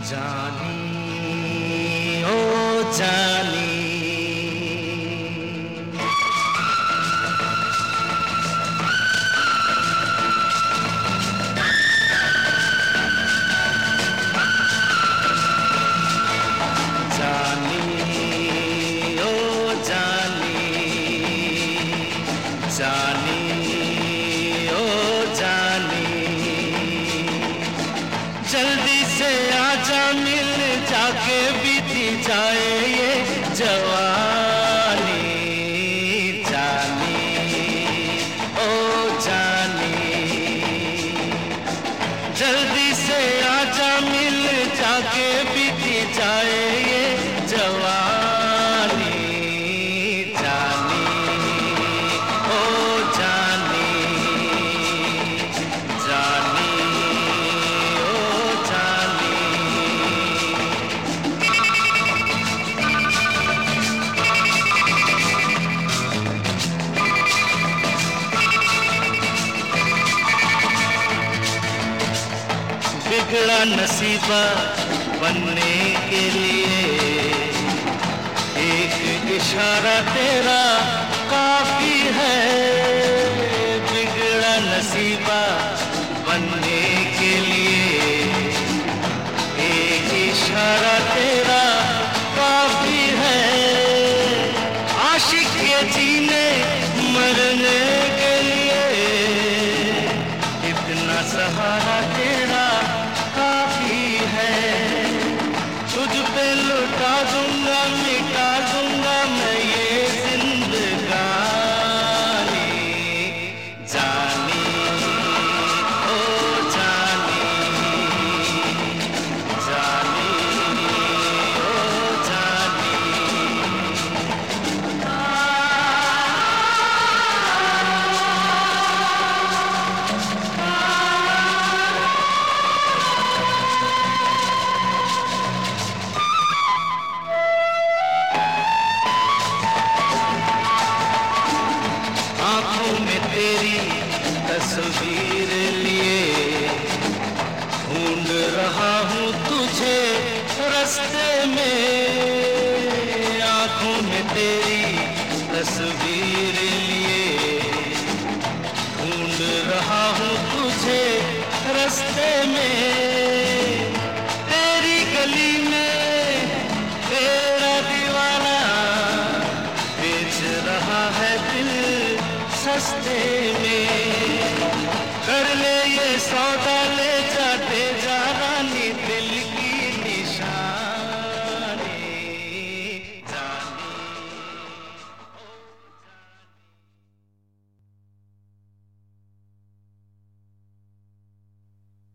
जानी ओ जानी जानी ओ जानी जानी ओ जानी जल्दी से आजा मिल जाके बीती जाए ये जवानी जानी ओ जानी जल्दी से आजा मिल जाके बीती जाए ये जवानी जानी ओ जानी जानी ओ जानी बिगड़ा नसीबा बनने के लिए एक इशारा तेरा काफी है। बिगड़ा नसीबा बनने के लिए एक इशारा तेरा काफी है। आशिक के जीने मरने के लिए इतना सहारा तेरा काफी है। तुझ पे लुटा दूंगा मिटा दूंगा मैं ये जिंदगानी जानी ओ जानी जानी ओ जानी आँखों में तेरी तस्वीर लिए ढूंढ रहा हूँ तुझे रास्ते में। आँखों में तेरी तस्वीर लिए ढूंढ रहा हूँ तुझे रास्ते में।